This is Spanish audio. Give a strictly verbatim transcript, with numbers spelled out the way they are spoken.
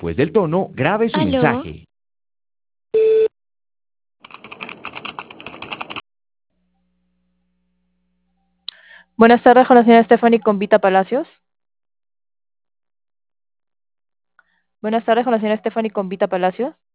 Después del tono, grabe su Aló, mensaje. Buenas tardes con la señora Stephanie Convita Palacios. Buenas tardes con la señora Stephanie Convita Palacios.